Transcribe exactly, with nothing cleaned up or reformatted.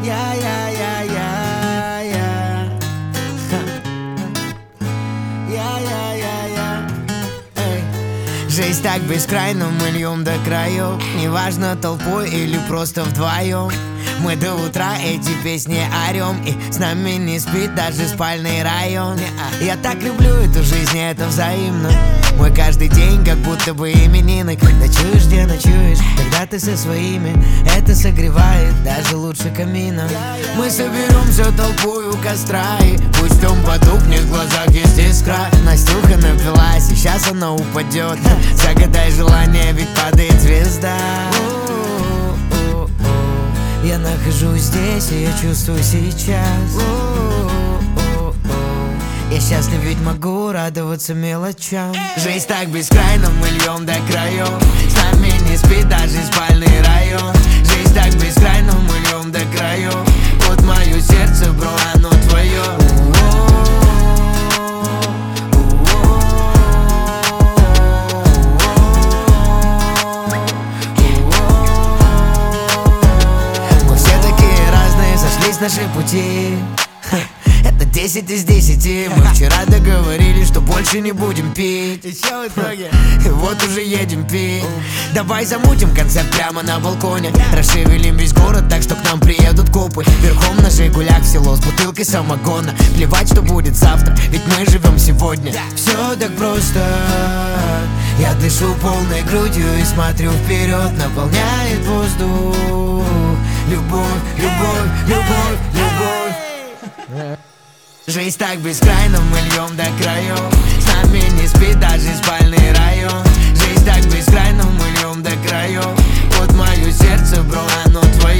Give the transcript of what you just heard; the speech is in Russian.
Я-я-я-я-я. Я-я-я-я. Эй. Жизнь так бескрайна, мы льем до краев. Неважно, толпой или просто вдвоем. Мы до утра эти песни орем, и с нами не спит даже спальный район. Я так люблю эту жизнь, это взаимно. Мой каждый день как будто бы именинник. Ночуешь, где ночуешь, когда ты со своими. Это согревает даже лучше камина. Мы соберем всю толпу у костра, и пусть он потухнет, в глазах есть искра. Настюха напилась, и сейчас она упадет. Загадай желание, ведь падает звезда. Я нахожусь здесь, и я чувствую сейчас. Я счастлив, ведь могу радоваться мелочам. Жизнь так бескрайна, мы льем до краев. С нами не спит даже спальный район. Жизнь так бескрайна, мы льем до краев. Вот мое сердце, бро, оно твое. Наши пути, это десять из десяти. Мы вчера договорились, что больше не будем пить. И чё в итоге? И вот уже едем пить. Давай замутим концерт прямо на балконе. Расшевелим весь город так, что к нам приедут копы. Верхом на жигулях в село с бутылкой самогона. Плевать, что будет завтра, ведь мы живем сегодня. Все так просто. Я дышу полной грудью и смотрю вперед. Наполняет воздух любовь, любовь, любовь, любовь. Жизнь так бескрайна, мы льем до краев. С нами не спит даже спальный район. Жизнь так бескрайна, мы льем до краев. Вот мое сердце, бро, оно твое.